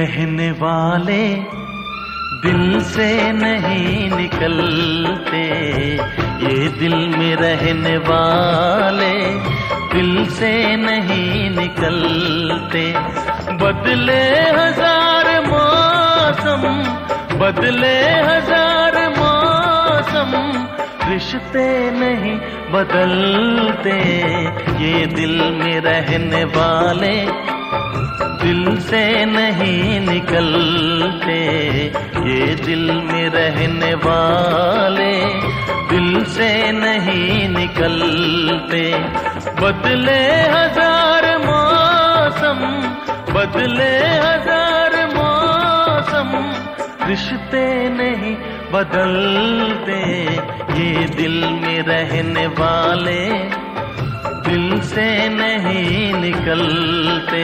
कहने वाले दिल से नहीं निकलते, ये दिल में रहने वाले दिल से नहीं निकलते। बदले हजार मौसम, बदले हजार मौसम, रिश्ते नहीं बदलते, ये दिल में रहने वाले दिल से नहीं निकलते, ये दिल में रहने वाले दिल से नहीं निकलते। बदले हजार मौसम, बदले हजार मौसम, रिश्ते नहीं बदलते, ये दिल में रहने वाले दिल से नहीं निकलते।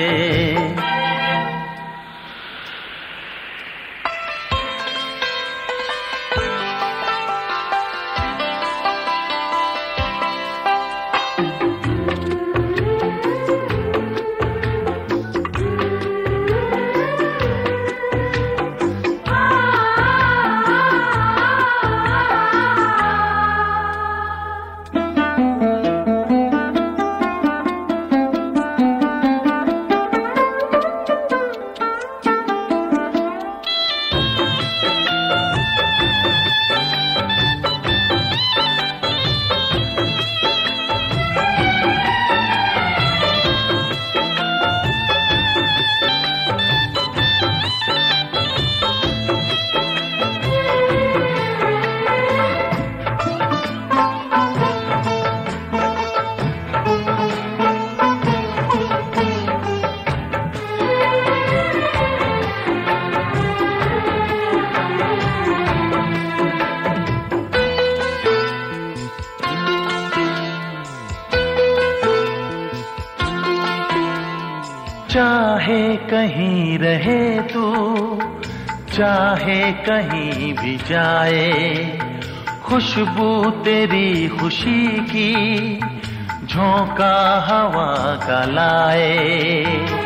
चाहे कहीं रहे तू, चाहे कहीं भी जाए, खुशबू तेरी खुशी की झोंका हवा का लाए।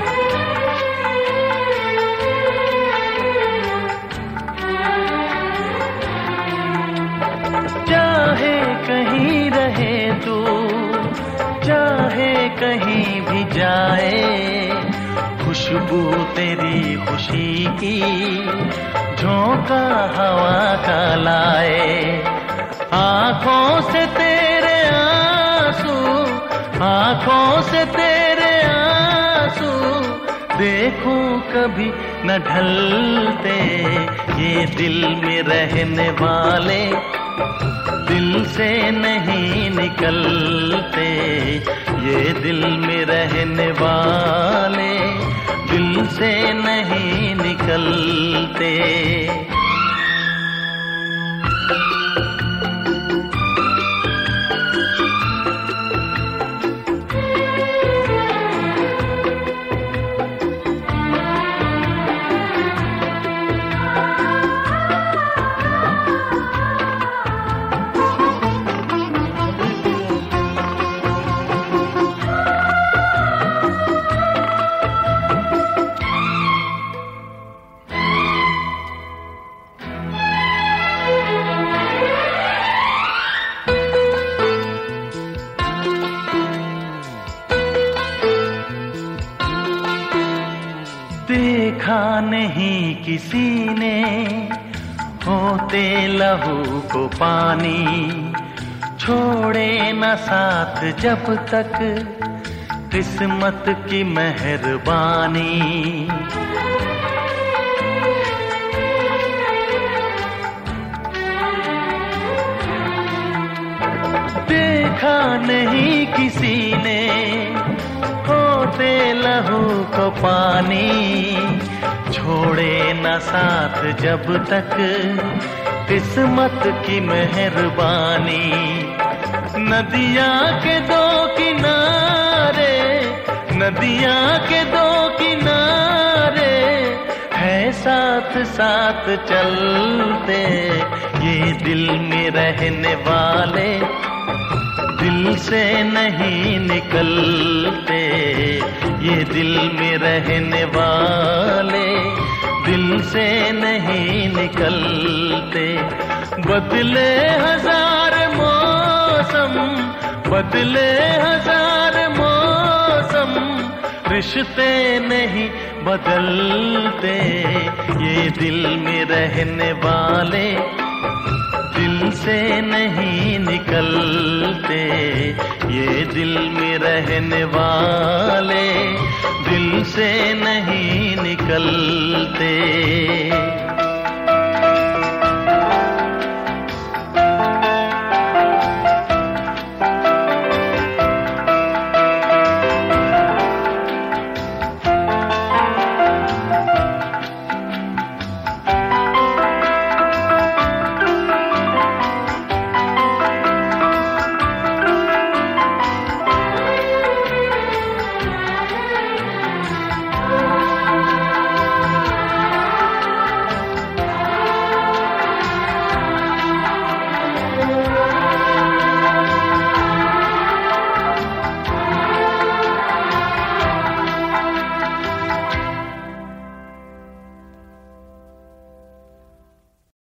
चाहे कहीं रहे तू, चाहे कहीं भी जाए, खुशबू तेरी खुशी की झोंका हवा का लाए। आँखों से तेरे आंसू, आँखों से तेरे आंसू, देखूं कभी न ढलते, ये दिल में रहने वाले दिल से नहीं निकलते, ये दिल में रहने वाले दिल से नहीं निकलते। देखा नहीं किसी ने होते लहू को पानी, छोड़े न साथ जब तक किस्मत की मेहरबानी। देखा नहीं किसी ने होते लहू को पानी, छोड़े न साथ जब तक किस्मत की मेहरबानी। नदियाँ के दो किनारे, नदियाँ के दो किनारे, है साथ साथ चलते, ये दिल में रहने वाले दिल से नहीं निकलते, ये दिल में रहने वाले दिल से नहीं निकलते। बदले हजार मौसम, बदले हजार मौसम, रिश्ते नहीं बदलते। ये दिल में रहने वाले दिल से नहीं निकलते। ये दिल में रहने वाले दिल से नहीं निकलते।